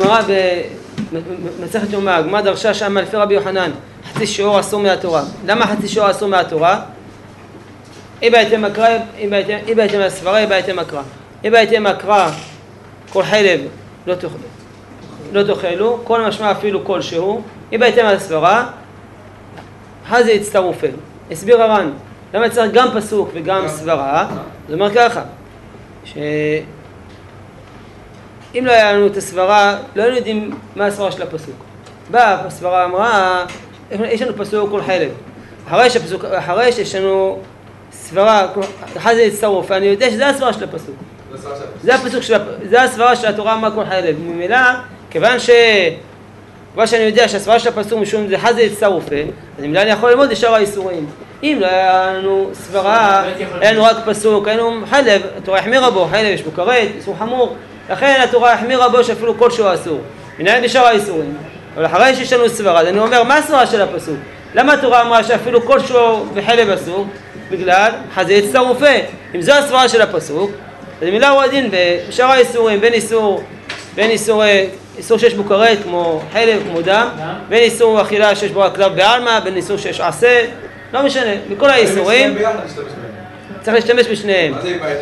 הגמרא במסכת יומא, הגמרא דרשה שם לפי רבי יוחנן, חצי שיעור אסור מהתורה. למה חצי שיעור אסור מהתורה? אי בהתאם הקרא, אי בהתאם הסברה, אי בהתאם הקרא. אי בהתאם הקרא, כל חלב לא תאכלו, כל משמע אפילו כלשהו. אי בהתאם הסברה, זה הצטרופה. הסביר הר"ן, למה צריך גם פסוק וגם סברה? זאת אומרת ככה, שאם לא היה לנו את הסברה, לא היינו יודעים מה הסברה של הפסוק. באה הסברה אמרה, יש לנו פסוק כל חלב. אחרי שיש לנו סברה, זה הצטרופה, אני יודע שזה הסברה של הפסוק. זה הסברה של התורה אמרה כל חלב. ממילא, כיוון שאני יודע שהסברה של הפסוק משום זה חזה הצטרופה, אז ממילא אני יכול ללמוד לשאר האיסורים. אם לא היה לנו סברה, היה לנו רק פסוק, היה לנו חלב, התורה החמירה בו, חלב יש בו כרת, איסור חמור, לכן התורה החמירה בו שאפילו כלשהו אסור. מנהל בשאר האיסורים. אבל אחרי שיש לנו סברה, אז אני אומר, מה הסברה של הפסוק? למה התורה אמרה שאפילו כלשהו בחלב אסור? בגלל חזה הצטרופה. אם זו הסברה של הפסוק, אז ממילא הוא הדין בשאר האיסורים, בין איסור שיש בו כרת כמו חלב, כמו דם, בין איסור אכילה שיש בו רק לאו בעלמא, בין איסור שיש עשה, לא משנה, בכל האיסורים צריך להשתמש בשניהם.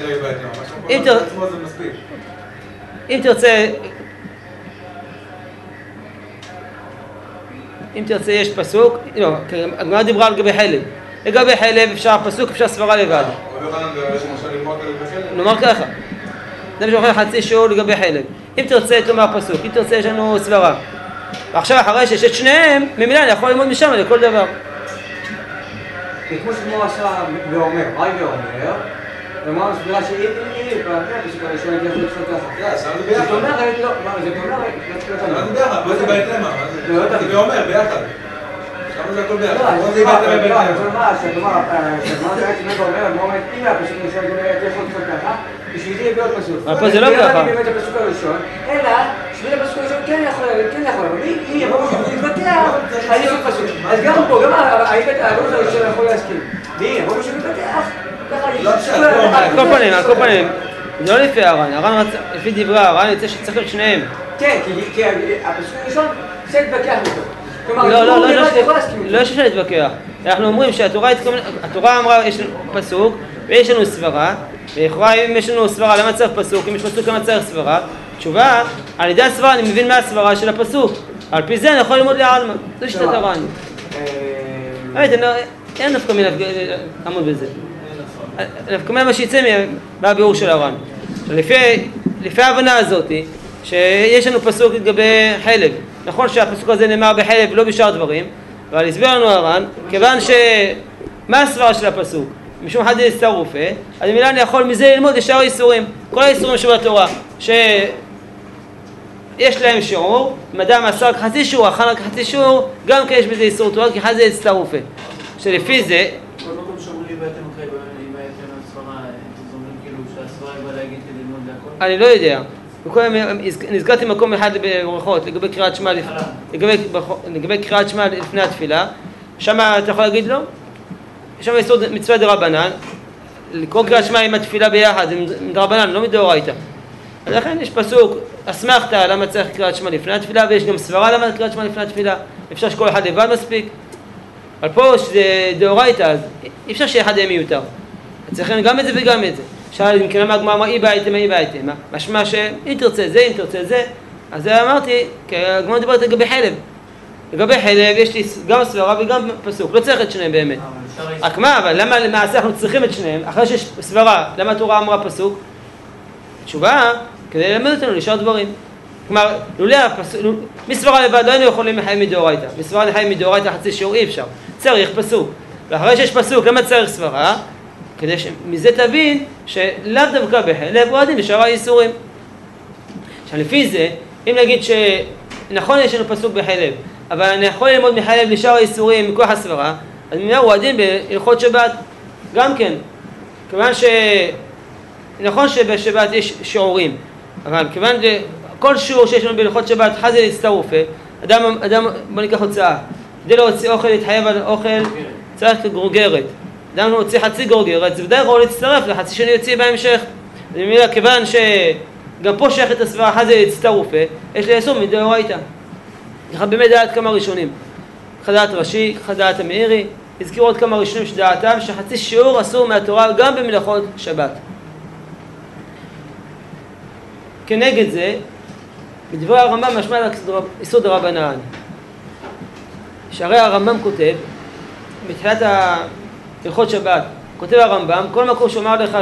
אם תרצה יש פסוק, לא, הגמרא דיברה על גבי חלב. לגבי חלב אפשר פסוק, אפשר סברה לבד. נאמר ככה, זה משהו חצי שיעור לגבי חלב. אם תרצה תאמר פסוק, אם תרצה יש לנו סברה. ועכשיו אחרי שיש את שניהם, ממילא אני יכול ללמוד משם לכל דבר. כמו שמו עשה ואומר, מה היא ואומר? ואמר מסבירה שאם שואל את זה ככה. זאת אומרת, לא, זאת אומרת, מה זה בהתאמה? זה ואומר ביחד. כמה זה הכל ביחד? לא, שהגמרא בעצם ואומר, הגמרא אומרת, אם הפסוק נשאר אתה יכול לעשות ככה, בשביל זה יביא עוד פסוק. אבל פה זה לא ככה. באמת הפסוק הראשון, אלא בשביל הפסוק הראשון כן יכול, אבל אם יבוא להתבטח, אז יש עוד פסוק. אז גם פה, גם הרוב הראשון יכול להסכים. ואם יבוא בשביל להתבטח, על כל פנים, זה לא לפי הר"ן, לפי דברי הר"ן יוצא שצריך להיות שניהם. כן, כי הפסוק הראשון זה להתבטח איתו. לא שאפשר להתווכח. אנחנו אומרים שהתורה אמרה יש לנו פסוק ויש לנו סברה, ולכאורה אם יש לנו סברה למה צריך פסוק? אם יש פסוק למה צריך סברה? תשובה, על ידי הסברה אני מבין מה הסברה של הפסוק, על פי זה אני יכול ללמוד לעלמא. זו שיטת הר"ן. אין נפקא מינה לעמוד בזה. נפקא מינה מה שיצא מהביאור של הר"ן. לפי ההבנה הזאת שיש לנו פסוק לגבי חלב, נכון שהפסוק הזה נאמר בחלב ולא בשאר דברים, אבל הסביר לנו הר"ן, כיוון מה הסברה של הפסוק? משום חזה הצטרופה, אז במילה אני יכול מזה ללמוד לשאר האיסורים, כל האיסורים שבתורה, שיש להם שיעור, אם אדם עשה רק חצי שיעור, אכל רק חצי שיעור, גם כן יש בזה איסור תורה, כי חזה הצטרופה. שלפי זה... כל מקום שאומרים ואתם אחרי, אם הייתם הסברה, אתם אומרים כאילו שהסברה היא באה להגיד כדי ללמוד להכל? אני לא יודע. נזכרתי מקום אחד בברכות לגבי קריאת שמע לפני התפילה, שם אתה יכול להגיד לא? שם איסור מצווה דרבנן, לקרוא קריאת שמע עם התפילה ביחד, זה דרבנן, לא מדאורייתא. אז לכן יש פסוק, אסמכתא למה צריך קריאת שמע לפני התפילה, ויש גם סברה למה קריאת שמע לפני התפילה, אפשר שכל אחד לבד מספיק. אבל פה שזה דאורייתא, אז אי אפשר שאחד יהיה מיותר. צריכים גם את זה וגם את זה. שאלה אם כן למה הגמרא אמרה אי בהייתם, משמע שאם תרצה זה, אם תרצה זה, אז אמרתי, כי הגמרא דיברת לגבי חלב. לגבי חלב יש לי גם סברה וגם פסוק, לא צריך את שניהם באמת. רק מה, אבל למה למעשה אנחנו צריכים את שניהם? אחרי שיש סברה, למה התורה אמרה פסוק? תשובה, כדי ללמד אותנו לשאר דברים. כלומר, מסברה לבד לא היינו יכולים לחיים מדאורייתא. מסברה לחיים מדאורייתא חצי שיעור אי אפשר. צריך פסוק. ואחרי שיש פסוק, למה צריך סברה? כדי שמזה תבין שלאו דווקא בחלב הוא הדין לשאר האיסורים. עכשיו לפי זה, אם נגיד שנכון יש לנו פסוק בחלב, אבל אני יכול ללמוד מחלב לשאר האיסורים מכוח הסברה, אז הוא הדין בהלכות שבת. גם כן, כיוון נכון שבשבת יש שיעורים, אבל כיוון כל שיעור שיש לנו בהלכות שבת חזה להצטרופה, אדם בוא ניקח הוצאה, כדי להוציא אוכל, להתחייב על אוכל, צריך גרוגרת. אדם הוציא חצי גרוגרת, זה בדרך כלל להצטרף לחצי שאני יוציא בהמשך. זה מילה, כיוון גם פה שייך את הסברה, אחת זה הצטרופה, יש לאסור מדאורייתא. ככה באמת דעת כמה ראשונים. ככה דעת רש"י, ככה דעת המאירי, הזכירו עוד כמה ראשונים שדעתם שחצי שיעור אסור מהתורה גם במלאכות שבת. כנגד זה, בדברי הרמב"ם משמע איסור דרבנן. שהרי הרמב"ם כותב, בתחילת הלכות שבת, כותב הרמב"ם, כל מקום שאומר לך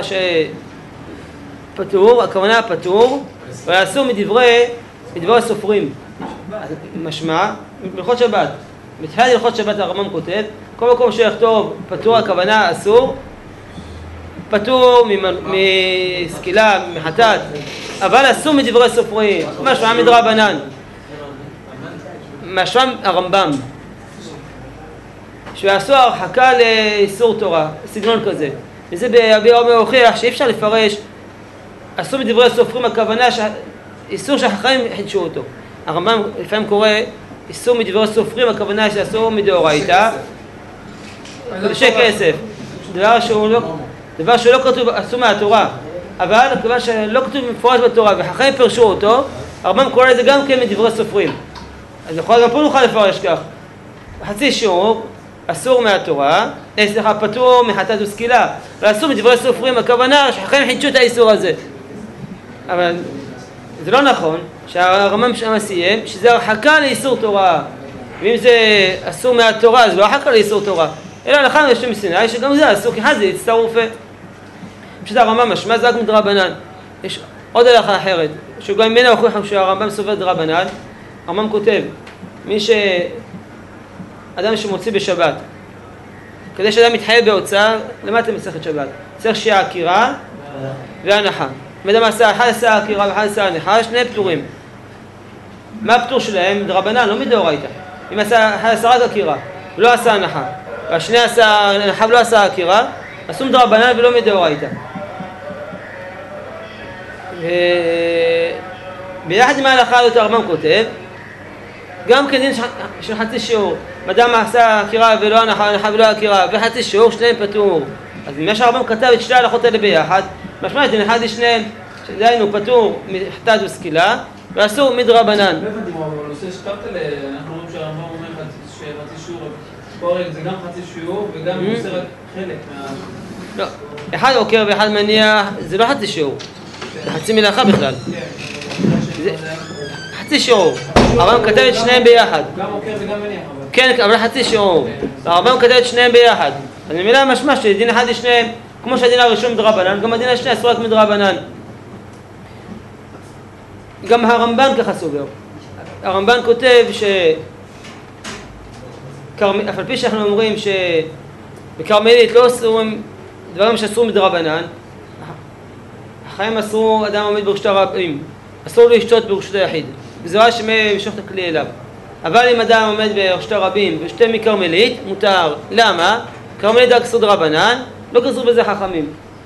שפטור, הכוונה פטור, ואסור מדברי הסופרים. משמע, בהלכות שבת. בתחילת הלכות שבת הרמב"ם כותב, כל מקום שיכתוב פטור, הכוונה אסור, פטור מסקילה, מחטאת, אבל אסור מדברי סופרים. משמע מדרבנן. משמע הרמב"ם. שעשו הרחקה לאיסור תורה, סגנון כזה. וזה ביאור אומר הוכיח שאי אפשר לפרש אסור מדברי סופרים, הכוונה איסור שהחכמים חידשו אותו. הרמב"ם לפעמים קורא איסור מדברי סופרים, הכוונה שאסור מדאורייתא, קודשי כסף. דבר שהוא לא כתוב אסור מהתורה, אבל כיוון שלא כתוב מפורש בתורה וחכמים פרשו אותו, הרמב"ם קורא לזה גם כן מדברי סופרים. אז יכול גם פה נוכל לפרש כך. חצי שיעור אסור מהתורה, פטור מחטאת וסקילה, אבל אסור מדברי סופרים, הכוונה שחכמים חידשו את האיסור הזה. אבל זה לא נכון, שהרמב"ם שם סיים, שזה הרחקה לאיסור תורה. ואם זה אסור מהתורה, זה לא הרחקה לאיסור תורה. אלא הלכה יש מסיני, שגם זה אסור, כי זה הצטרופה. פשוט הרמב"ם משמע זה רק מדרבנן. יש עוד הלכה אחרת, שגם ממנה הוכיח שהרמב"ם סובר דרבנן. הרמב"ם כותב, אדם שמוציא בשבת, כדי שאדם מתחייב בהוצאה, למה אתם מסכת שבת? צריך שיהיה עקירה והנחה. אם אדם אחד עשה עקירה ואחד עשה הנחה, שני פטורים. מה הפטור שלהם? דרבנן, לא מדאורייתא. אם אחד עשה רק עקירה ולא עשה הנחה, והשני עשה הנחה ולא עשה עקירה, עשו מדרבנן ולא מדאורייתא. ביחד עם ההלכה הזאת הרמב"ם כותב, גם כדין של חצי שיעור, אדם עשה עקירה ולא הנחה ולא עקירה, וחצי שיעור, שניהם פטור. אז מה שהרמב"ם כתב את שתי ההלכות האלה ביחד, משמע את אחד לשניהם, שדיינו פטור מחטאת וסקילה, ואסור מדרבנן. לא הבנתי מה הוא עושה, אנחנו רואים שהרמב"ם אומר שחצי שיעור, פה זה גם חצי שיעור וגם הוא עושה רק חלק מה... לא, אחד עוקר ואחד מניח, זה לא חצי שיעור, זה חצי מלאכה בכלל. חצי שיעור, הרמב"ם כתב את שניהם ביחד. גם עוקר וגם מניח. כן, אבל חצי שיעור. הרמב"ם כתב את שניהם ביחד. אז במילה משמע שדין אחד לשניהם, כמו שהדין הראשון מדרבנן, גם הדין השני אסור רק מדרבנן. גם הרמב"ן ככה סובר. הרמב"ן כותב אף על פי שאנחנו אומרים שבכרמלית לא אסורים דברים שאסור מדרבנן, החיים אסרו אדם עומד ברשות הרבים, אסור לשתות ברשות היחיד, גזירה שמשוך את הכלי אליו. אבל אם אדם עומד ברשות הרבים ושותה מכרמלית, מותר. למה? כרמלית רק אסור דרבנן, לא גזרו בזה חכמים.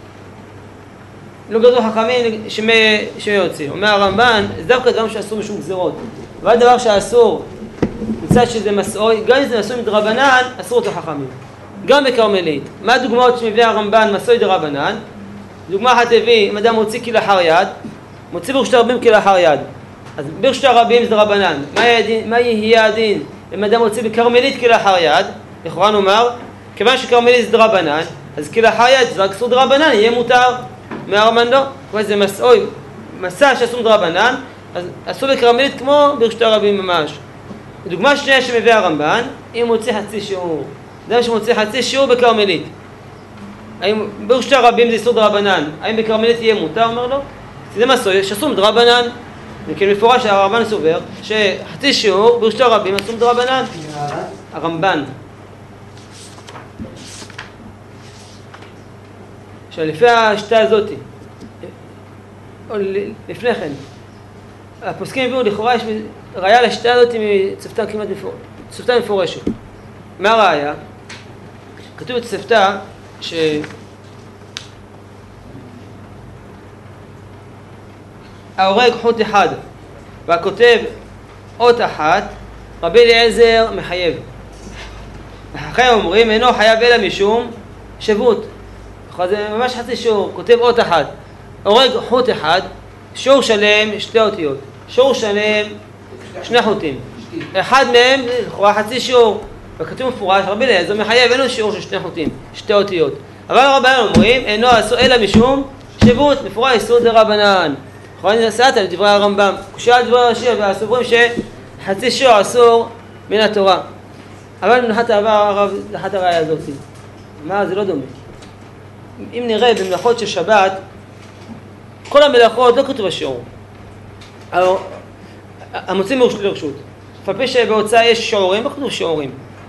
לא גזרו חכמים שיוציא. אומר הרמב"ן, זה דווקא דבר שאסור משום גזירות. אבל דבר שאסור, מצד שזה מסעוי, גם אם זה מסעוי מדרבנן, אסור אותו חכמים. גם בכרמלית. מה הדוגמאות שמביא הרמב"ן מסעוי דרבנן? דוגמה אחת הביא, אם אדם מוציא כלאחר יד, מוציא ברשות הרבים כלאחר יד. אז ברשות הרבים זה דרבנן. מה יהיה הדין? אם אדם מוציא בכרמלית כלאחר יד, לכאורה נאמר, כיוון שכרמלית זה דרבנן, אז כלאחר יד זה רק אסור דרבנן, יהיה מותר. מהרמב"ן לא. כלומר זה מסעוי, מסע שאסור דרבנן, אז אסור בכרמלית כמו ברשות הרבים ממש. דוגמה שנייה שמביא הרמב"ן, אם מוציא חצי שיעור. אדם שמוציא חצי שיעור בכרמלית. האם ברשות הרבים זה אסור דרבנן, האם בכרמלית יהיה מותר? אומר לו, זה מסעוי שאסור דרבנן. וכן מפורש שהרמב"ן סובר שחצי שיעור ברשות הרבים אסור דרבנן. הרמב"ן. עכשיו לפי השיטה הזאת, או לפני כן, הפוסקים הביאו לכאורה יש ראיה לשיטה הזאת מצפתה כמעט צפתה מפורשת. מה הראיה? כתוב בצפתה ההורג חוט אחד והכותב אות אחת, רבי אליעזר מחייב. החכמים אומרים אינו חייב אלא משום שבות. זה ממש חצי שיעור, כותב אות אחת, הורג חוט אחד, שיעור שלם, שתי אותיות. שיעור שלם, שני חוטים. אחד מהם, לכאורה חצי שיעור. וכתוב מפורש, רבי אליעזר מחייב, אין לו שיעור של שני חוטים, שתי אותיות. אבל הרבנן אומרים, אינו אסור אלא משום שבות, מפורש איסור דרבנן. לכאורה נסעת על דברי הרמב"ם. קושייה על דברי רש"י, והסוברים שחצי שיעור אסור מן התורה. אבל מנחת הרב דחת הראיה הזאת. מה? זה לא דומה. אם נראה במלאכות של שבת, כל המלאכות לא כתוב השיעור. המוצאים מרשות לרשות. לפי שבהוצאה יש שיעורים, לא כתוב שיעורים.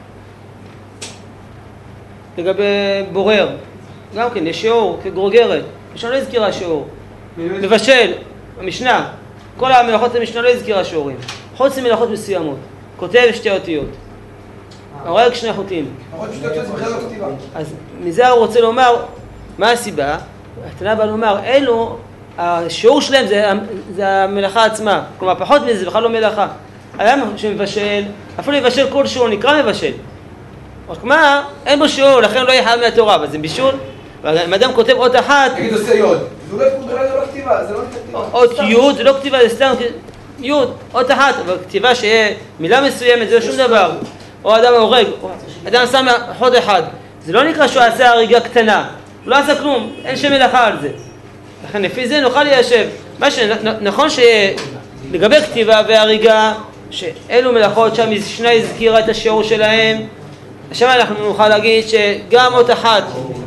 לגבי בורר, גם כן, יש שיעור כגרוגרת. המשנה לא הזכירה שיעור. מבשל, המשנה, כל המלאכות המשנה לא הזכירה שיעורים. חוץ ממלאכות מסוימות. כותב שתי אותיות. הורג שני חוטים. אז מזה הוא רוצה לומר, מה הסיבה? התנא בא לומר, אלו, השיעור שלהם זה המלאכה עצמה. כלומר, פחות מזה, זה בכלל לא מלאכה. אדם שמבשל, אפילו יבשל כל שיעור נקרא מבשל. רק מה, אין בו שיעור, לכן לא יהיה חייב מהתורה, אבל זה בישול. אם אדם כותב אות אחת... תגיד, עושה יוד. זה לא כתיבה, זה לא כתיבה. אות יוד, זה לא כתיבה, זה סתם יוד, אות אחת, אבל כתיבה שיהיה מילה מסוימת, זה לא שום דבר. או אדם הורג, אדם שם חוד אחד. זה לא נקרא שהוא עשה הריגה קטנה. הוא לא עשה כלום, אין שם מלאכה על זה. לכן לפי זה נוכל ליישב. מה שנכון שלגבי כתיבה והריגה, שאלו מלאכות שהמשנה הזכירה את השיעור שלהם, עכשיו אנחנו נוכל להגיד שגם אות אחת,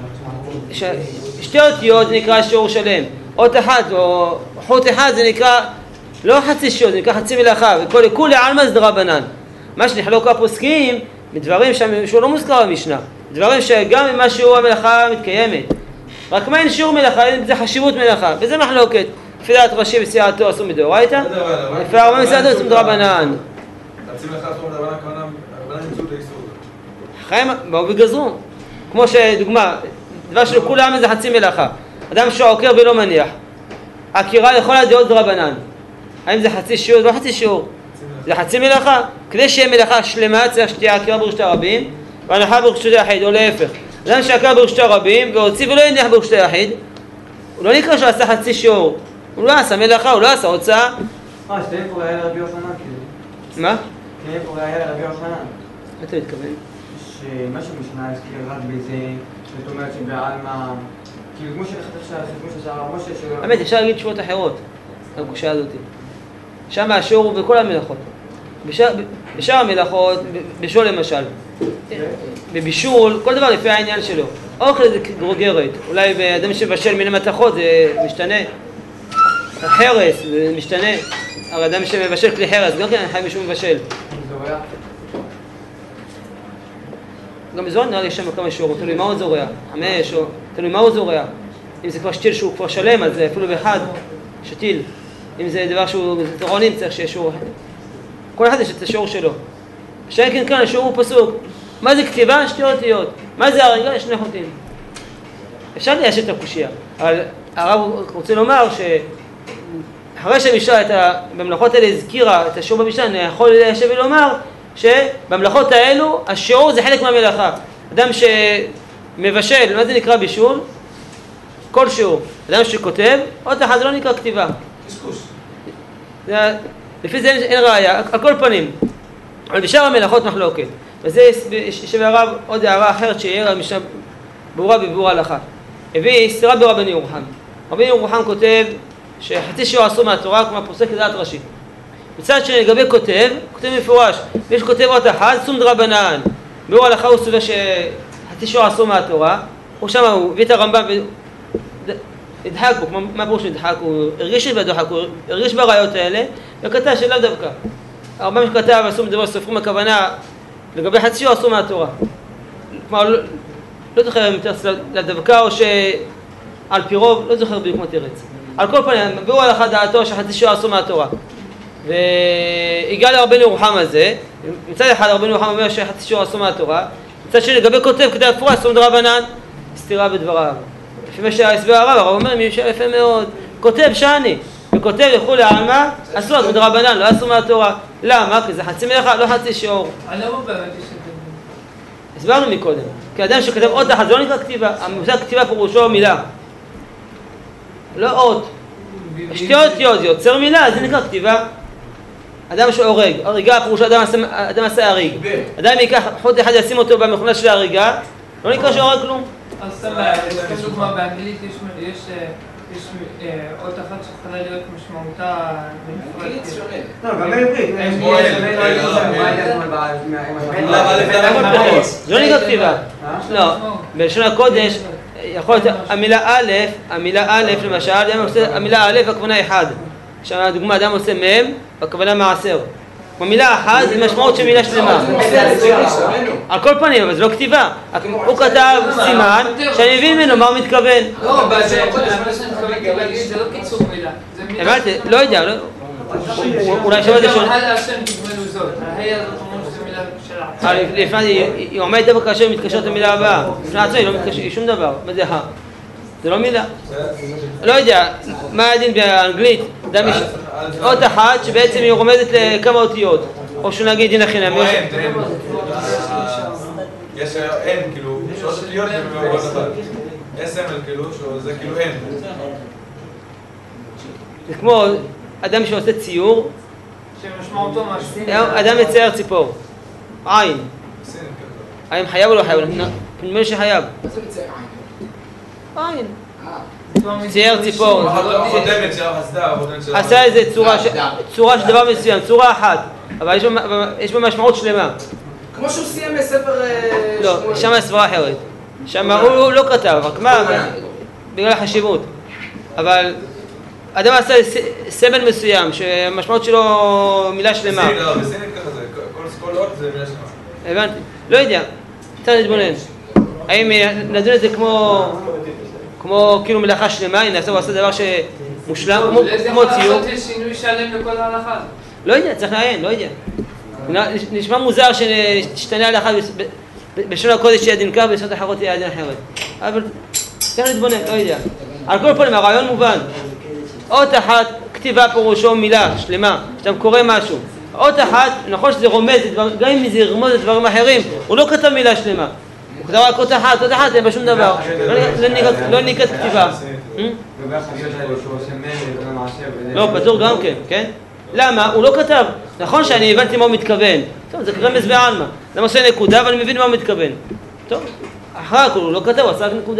שתי אותיות זה נקרא שיעור שלם. אות אחת או חוט אחד זה נקרא לא חצי שיעור, זה נקרא חצי מלאכה. וכולי עלמא זה דרבנן. מה שנחלוק הפוסקים מדברים שהוא לא מוזכר במשנה. דברים שגם אם מה שיעור המלאכה מתקיימת. רק מה אין שיעור מלאכה, זה חשיבות מלאכה. וזה מחלוקת. לפי דעת רש"י וסיעתו עשו מדאורייתא. לפי הרמב"ם וסיעתו עשו מדרבנן. חצי מלאכה עשו מדרבנן, הכוונה נמצאו לאיסור. חיים באו וגזרו. כמו שדוגמה, דבר של כולם זה חצי מלאכה. אדם שעוקר ולא מניח. עקירה לכל הדעות דרבנן. האם זה חצי שיעור? זה לא חצי שיעור. זה חצי מלאכה. כדי שיהיה מלאכה שלמה צריך שתהיה עקירה ברשות הרבים והנחה ברשות היחיד, או להפך. אדם שעקר ברשות הרבים והוציא ולא יניח ברשות היחיד, הוא לא נקרא שהוא עשה חצי שיעור. הוא לא עשה מלאכה, הוא לא עשה הוצאה. שתהיה פה ראיה לרבי יוחנן כאילו. מה? תהיה פה ראיה לרבי יוחנן. מה אתה מתכוון? שמה שמשנה הזכיר רק בזה, זאת אומרת שבעלמא, כאילו כמו שעשה הרב משה שלו... האמת, אפשר להגיד תשובות אחרות, הקושייה הזאת. שם השיעור הוא בכל המלאכות. בשאר המלאכות, בישול למשל, בבישול, כל דבר לפי העניין שלו. אוכל זה גרוגרת, אולי באדם שבשל מן המתכות זה משתנה. החרס זה משתנה, הרי אדם שמבשל כלי חרס, גם כן חי משהו מבשל. גם בזורע נראה לי שם כמה שיעור, תלוי מה הוא זורע, 5 או תלוי מה הוא זורע. אם זה כבר שתיל שהוא כבר שלם, אז זה אפילו באחד שתיל. אם זה דבר שהוא תורנים צריך שיהיה שיעור. כל אחד יש את השיעור שלו. שאין כן כאן, השיעור הוא פסוק. מה זה כתיבה? שתי אותיות. מה זה הריגה? שני חוטים. אפשר ליישב את הקושייה. אבל הרב רוצה לומר שאחרי שהמשנה במלאכות האלה הזכירה את השיעור במשנה, אני יכול ליישב ולומר שבמלאכות האלו השיעור זה חלק מהמלאכה. אדם שמבשל, מה זה נקרא בישול? כל שיעור. אדם שכותב, עוד אחד זה לא נקרא כתיבה. קשקוש. לפי זה אין ראיה, על כל פנים. אבל בשאר המלאכות מחלוקת. וזה יש הרב עוד הערה אחרת שיהיה המשנה ברורה בביאור ההלכה. הביא סתירה ברבן ירוחם. רבן ירוחם כותב שחצי שיעור אסור מהתורה, כמו פוסק לדעת רש"י. מצד שלגבי כותב מפורש, ויש כותב עוד אחד, סום דרבנן. ביאור ההלכה הוא סובר שחצי שיעור אסור מהתורה. הוא שם, הוא הביא את הרמב"ם הדחק בו, מה פירוש נדחק? הוא הרגיש בדוחק, הוא הרגיש בראיות האלה, וכתב שלאו דווקא. הרמב"ם שכתב, עשו מדבר סופרים הכוונה, לגבי חצי שיעור אסור מהתורה. כלומר, לא זוכר אם יותר לדווקא או שעל פי רוב, לא זוכר בדיוק מה תרץ. על כל פנים, ביאור ההלכה דעתו שחצי שיעור אסור מהתורה. והגיע לרבן ירוחם הזה, מצד אחד רבן ירוחם אומר שחצי שיעור אסור מהתורה, מצד שני לגבי כותב, כתב פורש, סום דרבנן, סתירה בדבריו. לפי מה שהסבר הרב, הרב אומר, מי יושב יפה מאוד, כותב שאני, וכותב לכולי עלמא, אסור, זה דרבנן, לא אסור מהתורה. למה? כי זה חצי מלאכה, לא חצי שיעור. למה באמת יש את זה? הסברנו מקודם, כי אדם שכתב אות אחת, זה לא נקרא כתיבה, המושג כתיבה פירושו מילה. לא אות. שתי אותיות זה יוצר מילה, זה נקרא כתיבה. אדם שהורג, הריגה פירוש אדם עשה הריג. אדם ייקח חוט אחד ישים אותו במכונה של ההריגה, לא נקרא שהורג כלום. אז סבבה, כדוגמה באנגלית יש אות אחת שיכולה להיות משמעותה בנפרד. לא, גם בעברית. זה לא נקרא כתיבה. לא, בלשון הקודש יכול להיות המילה א' למשל, המילה א' הכוונה אחד. עכשיו הדוגמה, אדם עושה מ' הכוונה מעשר. המילה אחת זה משמעות של מילה שלמה. על כל פנים, אבל זה לא כתיבה. הוא כתב סימן שאני מבין ממנו מה הוא מתכוון. לא, בלשון הקודש, מה שאני מתכוון להגיד, זה לא קיצור מילה. הבנתי, לא יודע, אולי שווה זה שונה. הלאה השם תגמלו זאת, ההי הזאת אומרת שזה מילה שלה. לפני היא עומדת דווקא כאשר היא מתקשרת למילה הבאה. לפני עצמי, היא לא מתקשרת, שום דבר. מה זה ה? זה לא מילה. לא יודע, מה הדין באנגלית? אות אחת שבעצם היא רומזת לכמה אותיות. או שנגיד דין החינם. יש אין, כאילו, שלוש אותיות ובאות אחת. יש סמל, כאילו, שזה כאילו אין. זה כמו אדם שעושה ציור. שמשמעותו משהו. אדם מצייר ציפור. עין. האם חייב או לא חייב? נדמה לי שחייב. מה זה מצייר עין? עין. צייר ציפור. חותמת של החסדה, עשה איזה צורה של דבר מסוים, צורה אחת. אבל יש בה משמעות שלמה. כמו שהוא סיים בספר... לא, שם הסברה אחרת. שם הוא לא כתב, רק מה? בגלל החשיבות. אבל אדם עשה סמל מסוים, שהמשמעות שלו מילה שלמה. בסינית ככה זה, כל אות זה מילה שלמה. הבנתי. לא יודע, צריך להתבונן. האם נדון את זה כמו כאילו מלאכה שלמה, הנה הוא עשה דבר שמושלם, כמו ציור. לעשות שינוי שלם לכל ההלכה. לא יודע, צריך לעיין, לא יודע. נשמע מוזר שתשתנה ההלכה בלשון הקודש שיהיה דין כך, ובלשונות אחרות יהיה דין אחרת. אבל צריך להתבונן, לא יודע. על כל פנים, הרעיון מובן. אות אחת, כתיבה פירושו מילה שלמה, שאתה קורא משהו. אות אחת, נכון שזה רומז, גם אם זה ירמוז את דברים אחרים, הוא לא כתב מילה שלמה. הוא כתב רק אות אחת אין בה שום דבר. לא נקראת כתיבה. לא, פטור גם כן, כן? למה? הוא לא כתב. נכון שאני הבנתי מה הוא מתכוון. טוב, זה רמז בעלמא. למה עושה נקודה ואני מבין מה הוא מתכוון. טוב, אחר כך הוא לא כתב, הוא עשה רק נקודה.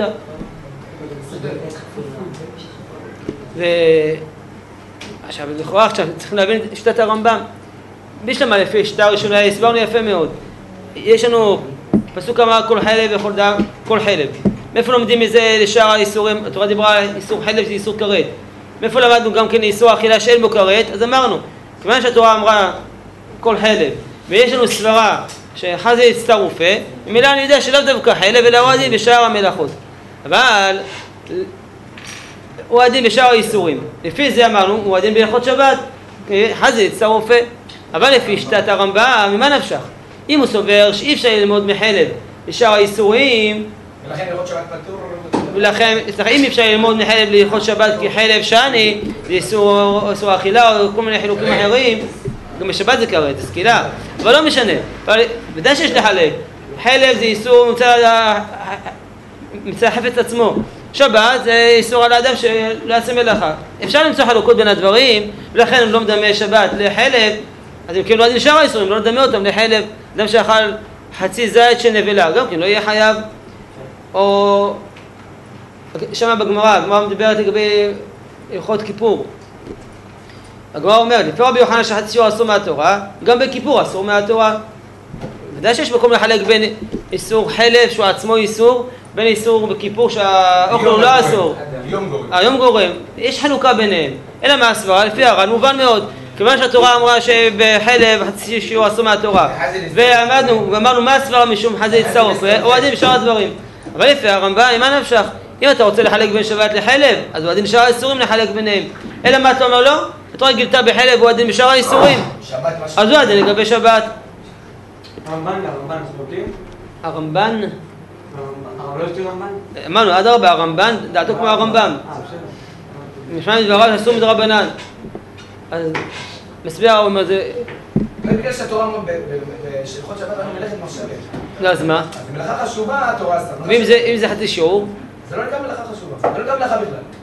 עכשיו, לכאורה עכשיו צריכים להבין את שיטת הרמב"ם. בשלמה לפי שיטה הראשונה הסברנו יפה מאוד. יש לנו פסוק אמר כל חלב וכל דם, כל חלב. מאיפה לומדים מזה לשאר האיסורים? התורה דיברה על איסור חלב, זה איסור כרת. מאיפה למדנו גם כן איסור אכילה שאין בו כרת? אז אמרנו, כיוון שהתורה אמרה כל חלב, ויש לנו סברה שחזה יצטרופה, במילה אני יודע שלא דווקא חלב אלא הוא הדין בשאר המלאכות. אבל הוא הדין בשאר האיסורים. לפי זה אמרנו, הוא הדין בהלכות שבת, חזה יצטרופה. אבל לפי שיטת הרמב"ם, ממה נפשך? אם הוא סובר שאי אפשר ללמוד מחלב בשאר האיסורים, ולכן לראות שבת פטור... ולכן, אם אפשר ללמוד מחלב להלכות שבת כי חלב שני, זה איסור אכילה או כל מיני חילוקים אחרים, גם בשבת זה כרת, זה סקילה, אבל לא משנה. ודאי שיש לחלק. חלב זה איסור מצד החפץ עצמו. שבת זה איסור על האדם שלא יעשה מלאכה. אפשר למצוא חלוקות בין הדברים, ולכן אם לא מדמה שבת לחלב, אז אם כן לא עד לשאר האיסורים, לא נדמה אותם לחלב. אדם שאכל חצי זית של נבלה, גם כן לא יהיה חייב. או שמה בגמרא, הגמרא מדברת לגבי הלכות כיפור. הגמרא אומרת, לפי רבי יוחנן שחצי שיעור אסור מהתורה, גם בכיפור אסור מהתורה. ודאי שיש מקום לחלק בין איסור חלב שהוא עצמו איסור, בין איסור בכיפור שהאוכל הוא לא אסור. היום גורם. יש חלוקה ביניהם. אלא מה הסברה? לפי הר"ן מובן מאוד. כיוון שהתורה אמרה שבחלב חצי שיעור אסור מהתורה. ואמרנו מה הסברה משום חזה יצטרוף, או עדיין בשאר הדברים. אבל לפי הרמב"ם, מה נפשך? אם אתה רוצה לחלק בין שבת לחלב, אז הוא עדין בשאר האיסורים לחלק ביניהם. אלא מה אתה אומר לו? התורה גילתה בחלב, הוא עדין בשאר האיסורים. אז הוא עדין לגבי שבת. הרמב"ן ספורטים? הרמב"ן? הרב לא יש לי רמב"ן? אמרנו, עד הרבה, הרמב"ן, דעתו כמו הרמב"ם. משמע מדבריו אסור מדרבנן. אז מסביר, הוא אומר, זה... בגלל שהתורה אמרה בשלחות שבת אני מלאכת מחשבת. לא, אז מה? אז מלאכה חשובה התורה עשתה. ואם זה חצי שיעור? זה לא נקרא מלאכה חשובה, זה לא נקרא מלאכה בכלל.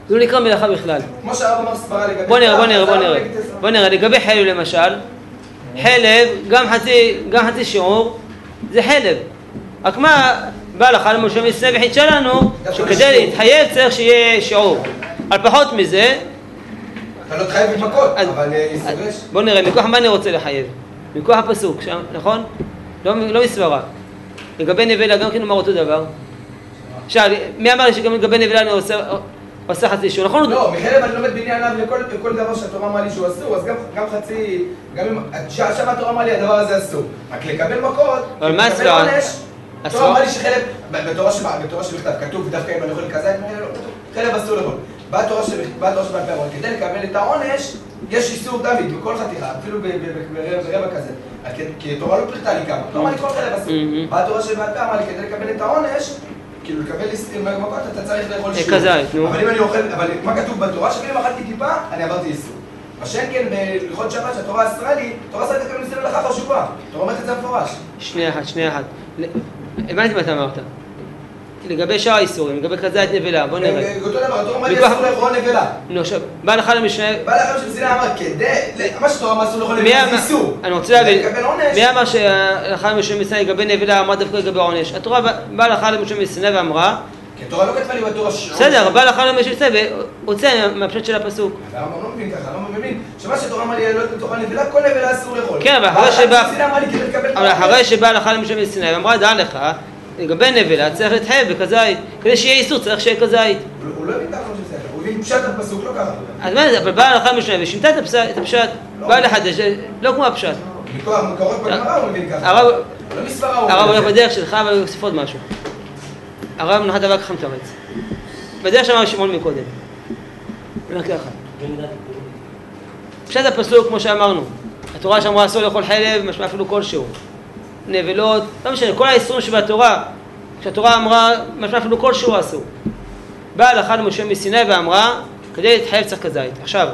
זה לא נקרא מלאכה בכלל. כמו שהרב אמר סברה לגבי... בוא נראה, לגבי חלב למשל, חלב, גם חצי שיעור, זה חלב. רק מה, בא לך למשה מסנה וחידשה לנו, שכדי להתחייב צריך שיהיה שיעור. על פחות מזה... אתה לא תחייב במכות, אבל יסרש. בוא נראה, מכוח מה אני רוצה לחייב? מכוח הפסוק, נכון? לא מסברה. לגבי נבלה גם כן אומר אותו דבר. עכשיו, מי אמר לי שגם לגבי נבלה אני עושה חצי שיעור, נכון? לא, מחלב אני לומד בענייניו לכל דבר שהתורה אמרה לי שהוא אסור, אז גם חצי, גם אם שם התורה אמרה לי הדבר הזה אסור. רק לקבל מכות, לקבל עונש, התורה אמרה לי שחלב, בתורה שבכתב כתוב דווקא אם אני יכול לקזת, חלב אסור לאכול. באה התורה שבעל פעמון, כדי לקבל את העונש, יש איסור דוד בכל חתיכה, אפילו ברבע כזה. כי התורה לא פרטה לי כמה, לא אמרה לי כל חלב אסור. באה התורה שבעל פעמון, כדי לקבל את העונש, כאילו לקבל מכות אתה צריך לאכול שיעור. אבל אם אני אוכל, אבל מה כתוב בתורה? שאם אכלתי טיפה, אני עברתי איסור. מה שאין כן בהלכות שבת שהתורה אסרה לי, התורה אסרה לי לקבל ניסיון מלאכה חשובה. התורה אומרת את זה מפורש. שנייה אחת. הבנתי מה אתה אמרת. לגבי שאר האיסורים, לגבי כזית נבלה, בוא נראה. אותו דבר, התורה אמרה לי אסור לאכול נבלה. נו, עכשיו, בא לך למשנה... בא לך למשנה אמר, כדי... מה שהתורה אמרה אסור לאכול נבלה זה איסור. אני רוצה להבין, מי אמר שהלכה למשנה מסנה לגבי נבלה אמרה דווקא לגבי עונש? התורה באה לך למשנה מסנה ואמרה... כי התורה לא כתבה לי בתורה שעונש... בסדר, בא לך למשנה מסנה והוצא מהפשט של הפסוק. הרמב"ם לא מבין ככה, הרמב"ם מבין שמה שהתורה אמרה לי לא תאכל נבלה, כל נבלה אסור לאכול. כן, אבל אחרי שבא לך למשנה מסנה ואמרה דע לך לגבי נבלה צריך להתחייב בכזית, כדי שיהיה איסור צריך שיהיה כזית. הוא לא הבין ככה שזה, הוא הבין פשט הפסוק, לא ככה. אז מה זה, אבל באה הלכה למשנה ושינתה את הפשט, באה לחדש, לא כמו הפשט. מכוח מקורות בגמרא הוא מבין ככה. הרב לא מספרה הוא הולך בדרך שלך, אבל הוא יוסיף עוד משהו. הרב מנחת דבר ככה מתרץ. בדרך שאמר שמעון מקודם. אומר ככה. פשט הפסוק, כמו שאמרנו, התורה שאמרה אסור לאכול חלב, משמע אפילו כלשהו. נבלות, לא משנה, כל האיסורים שבתורה, כשהתורה אמרה, משמע אפילו כלשהו אסור. באה הלכה למשה מסיני ואמרה, כדי להתחייב צריך כזית. עכשיו,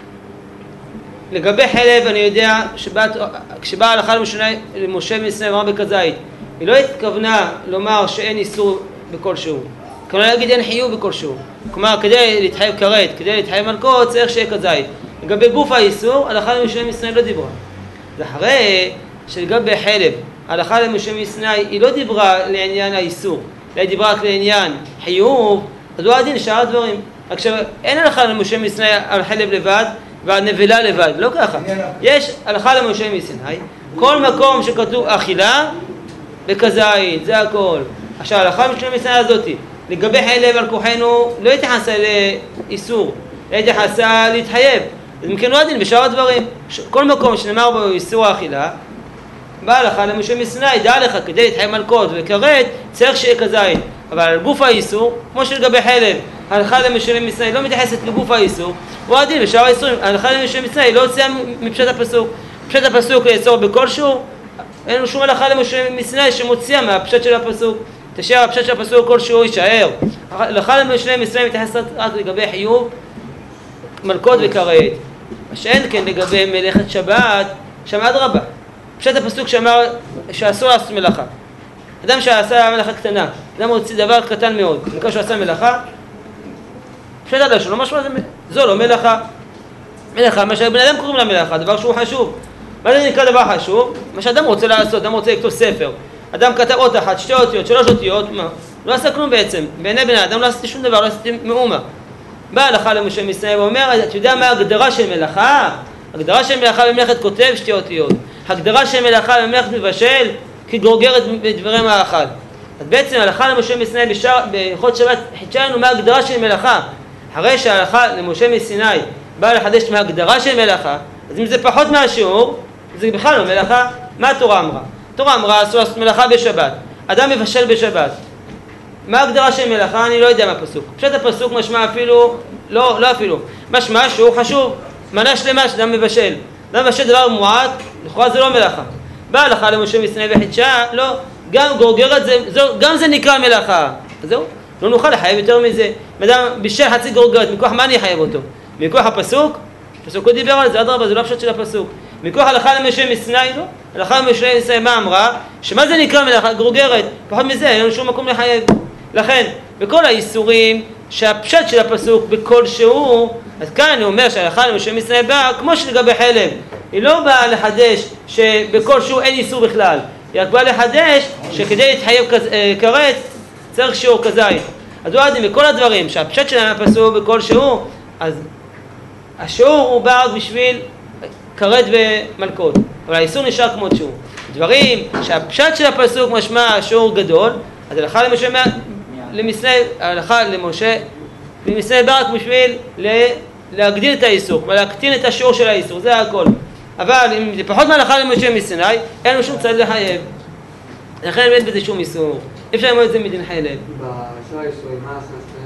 לגבי חלב אני יודע כשבאה הלכה למשה מסיני ואמרה בכזית, היא לא התכוונה לומר שאין איסור בכלשהו. כלומר להגיד אין חיוב בכלשהו. כלומר, כדי להתחייב כרת, כדי להתחייב מלכות, צריך שיהיה כזית. לגבי גוף האיסור, הלכה למשה מסיני לא דיברה. זה אחרי שלגבי חלב, הלכה למשה מסיני היא לא דיברה לעניין האיסור, אלא היא דיברה רק לעניין חיוב, אז הוא הדין שאר הדברים. רק שאין הלכה למשה מסיני על חלב לבד ועל נבלה לבד, לא ככה. יש הלכה למשה מסיני, כל מקום שכתוב אכילה וכזית, זה הכל. עכשיו הלכה למשה מסיני הזאת, לגבי חלב על כוחנו לא התייחסה לאיסור, לא התייחסה להתחייב. אז מכן הוא הדין בשאר הדברים. כל מקום שנאמר בו איסור האכילה, בא לך למשה מסיני, דע לך, כדי להתחייב מלכות וכרת, צריך שיהיה כזית. אבל על גוף האיסור, כמו שלגבי חלב, הלכה למשה מסיני לא מתייחסת לגוף האיסור, הוא הדין בשאר האיסורים. הלכה למשה מסיני לא הוציאה מפשט הפסוק. פשט הפסוק לאסור בכלשהו, אין לו שום הלכה למשה מסיני שמוציאה מהפשט של הפסוק. תשאר הפשט של הפסוק כלשהו יישאר. הלכה למשה מסיני מתייחסת רק לגבי חיוב, מלכות וכרת. שאין כן לגבי מלאכת שבת, שם אדרבה. פשט הפסוק שאמר שאסור לעשות מלאכה. אדם שעשה מלאכה קטנה, אדם הוציא דבר קטן מאוד, נקרא שהוא עשה מלאכה, פשט הלשון, לא משמע זו לא מלאכה. מלאכה, מה שבן אדם קוראים לה מלאכה, דבר שהוא חשוב. מה זה נקרא דבר חשוב? מה שאדם רוצה לעשות, אדם רוצה לכתוב ספר. אדם כתב אות אחת, 2 אותיות, 3 אותיות, מה? לא עשה כלום בעצם. בעיני בן אדם לא עשיתי שום דבר, לא עשיתי מאומה. בא הלכה למשה מסיני ואומר, אתה יודע מה ההגדרה של מלאכה? הגדרה של מלאכה במלאכת כותב 2 אותיות. הגדרה של מלאכה במלאכת מבשל כגורגרת בדברי מאכל. אז בעצם הלכה למשה מסיני בהלכות שבת חידשה לנו מה ההגדרה של מלאכה. אחרי שההלכה למשה מסיני באה לחדש מההגדרה של מלאכה, אז אם זה פחות מהשיעור, זה בכלל לא מלאכה. מה התורה אמרה? התורה אמרה אסור לעשות מלאכה בשבת. אדם מבשל בשבת. מה ההגדרה של מלאכה? אני לא יודע מה הפסוק. פשוט הפסוק משמע אפילו, לא אפילו, משמע שהוא חשוב. מנה שלמה שאדם מבשל. אדם מבשל דבר מועט, לכאורה זה לא מלאכה. באה הלכה למשה מסיני וחידשה, לא, גם גורגרת גם זה נקרא מלאכה. אז זהו, לא נוכל לחייב יותר מזה. אדם בישל חצי גורגרת, מכוח מה אני אחייב אותו? מכוח הפסוק? הפסוק הוא דיבר על זה, אדרבה, זה לא פשוט של הפסוק. מכוח הלכה למשה מסיני, לא? הלכה למשה מסיני מה אמרה? שמה זה נקרא מלאכה? גורגרת. פחות מזה, אין לנו שום מקום לחייב. לכן, בכל האיסורים, שהפשט של הפסוק בכל שהוא, אז כאן אני אומר שההלכה למשה מסיני באה כמו שלגבי חלב, היא לא באה לחדש שבכל שהוא אין איסור בכלל, היא רק באה לחדש שכדי להתחייב כרת צריך שיעור כזית. אז הוא עדים בכל הדברים שהפשט שלהם הפסוק בכל שהוא, אז השיעור הוא בא רק בשביל כרת ומלכות, אבל האיסור נשאר כמו שהוא. דברים שהפשט של הפסוק משמע שיעור גדול, אז ההלכה למשה מסיני בא רק בשביל להגדיל את האיסור, להקטין את השיעור של האיסור, זה הכל. אבל אם זה פחות מההלכה למשה מסיני, אין לנו שום צד לחייב. לכן אין בזה שום איסור. אי אפשר ללמוד את זה מדין חלב. בשאר האיסורים, מה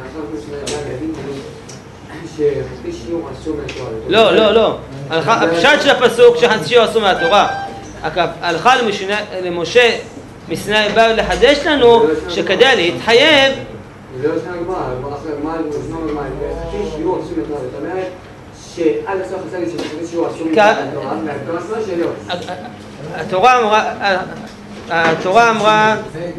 שחצי שיעור אסור מהתורה. לא. הפשט של הפסוק שחצי שיעור אסור מהתורה. ההלכה למשה מסיני בא לחדש לנו שכדי להתחייב. זה לא שנה גמרא, מה חצי שיעור אסור מהתורה. זאת אומרת שעד הסוף חצי שיעור אסור מהתורה. התורה אמרה,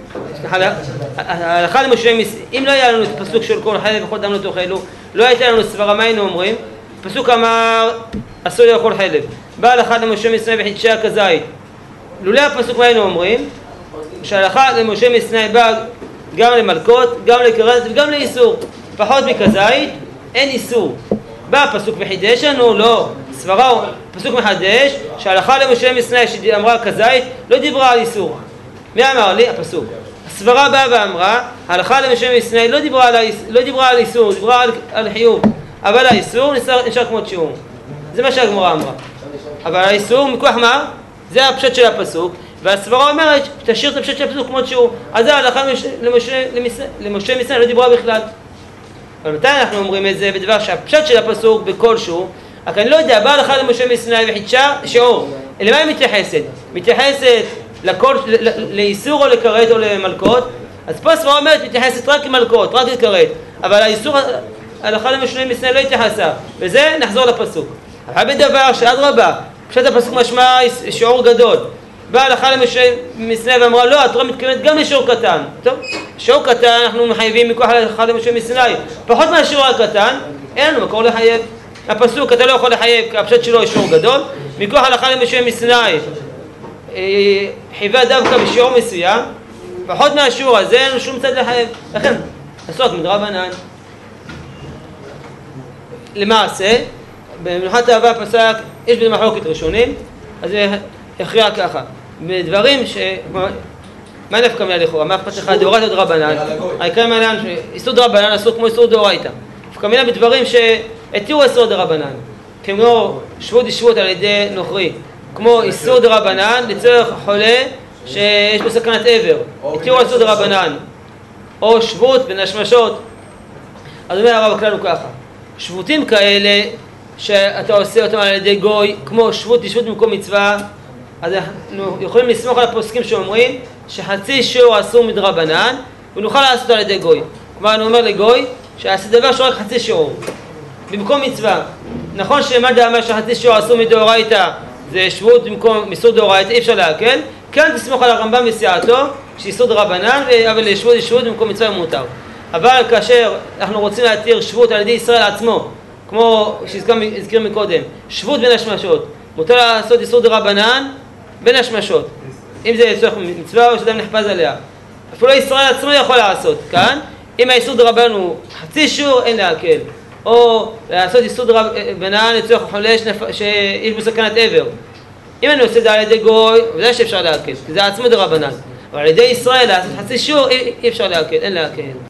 ההלכה למשה, אם לא היה לנו את הפסוק של כל חלב וכל דם לא תאכלו, לא הייתה לנו סברה, מה היינו אומרים? הפסוק אמר אסור לאכול חלב, בא ההלכה למשה מסיני וחידשה כזית. לולא הפסוק מה היינו אומרים? שההלכה למשה מסיני בא גם למלכות, גם לכרת וגם לאיסור. פחות מכזית אין איסור. בא הפסוק וחידש לנו, לא, סברה, פסוק מחדש שההלכה למשה מסיני שאמרה כזית לא דיברה על איסור. מי אמר לי? הפסוק. הסברה באה ואמרה ההלכה למשה מסיני לא דיברה על איסור, דיברה על חיוב, אבל האיסור נשאר כמו שיעור. זה מה שהגמרא אמרה. אבל האיסור מכוח מה? זה הפשט של הפסוק, והסברה אומרת תשאיר את הפשט של הפסוק כמו שיעור. אז ההלכה למשה מסיני לא דיברה בכלל. אבל מתי אנחנו אומרים את זה? בדבר שהפשט של הפסוק בכל שהוא, רק אני לא יודע, בא ההלכה למשה מסיני וחידשה שיעור. למה היא מתייחסת? מתייחסת לאיסור או לכרת או למלכות? אז פה הסברה אומרת מתייחסת רק למלכות, רק לכרת. אבל האיסור, ההלכה למשה מסיני לא התייחסה. וזה נחזור לפסוק. אבל בדבר שאדרבה, פשט הפסוק משמע שיעור גדול. באה ההלכה למשה מסיני ואמרה לא, התורה מתכוונת גם לשיעור קטן. טוב, שיעור קטן אנחנו מחייבים מכוח ההלכה למשה מסיני. פחות מהשיעור הקטן, אין לנו מקור לחייב. הפסוק אתה לא יכול לחייב כי הפשט שלו שיעור גדול. מכוח ההלכה למשה מסיני חייבה דווקא בשיעור מסוים. פחות מהשיעור הזה אין לנו שום צד לחייב. לכן, עשו מדרבנן. למעשה, במנחת אהבה פסק, יש בזה מחלוקת ראשונים, אז זה יכריע ככה. בדברים מה נפקא מינה לכאורה? מה אכפת לך דאורייתא או דרבנן? העיקר מעניין שאיסור דרבנן אסור כמו איסור דאורייתא. נפקא מינה בדברים שהתירו איסור דרבנן, כמו שבות דשבות על ידי נוכרי, כמו איסור דרבנן לצורך חולה שיש בו סכנת עבר, התירו איסור דרבנן, או שבות ונשמשות. אז אומר הרב הכלל הוא ככה, שבותים כאלה שאתה עושה אותם על ידי גוי, כמו שבות דשבות במקום מצווה, אז אנחנו יכולים לסמוך על הפוסקים שאומרים שחצי שיעור אסור מדרבנן ונוכל לעשות על ידי גוי. כלומר אני אומר לגוי שעשה דבר שהוא רק חצי שיעור במקום מצווה. נכון שמה דאמר שחצי שיעור אסור מדאורייתא זה שבות במקום איסור דאורייתא, אי אפשר להקל. כאן תסמוך על הרמב"ם וסיעתו שאיסור דרבנן, אבל שבות במקום מצווה מותר. אבל כאשר אנחנו רוצים להתיר שבות על ידי ישראל עצמו, כמו שהזכיר מקודם, שבות בין השמשות, מותר לעשות איסור דרבנן בין השמשות, אם זה לצורך מצווה או שאדם נחפז עליה. אפילו ישראל עצמו יכול לעשות. כאן, אם האיסור דרבנן הוא חצי שיעור, אין להקל. או לעשות איסור דרבנן לצורך חולה שיש בו סכנת עבר. אם אני עושה את זה על ידי גוי, ודאי שאפשר להקל, כי זה עצמו דרבנן. אבל על ידי ישראל לעשות חצי שיעור, אי אפשר להקל, אין להקל.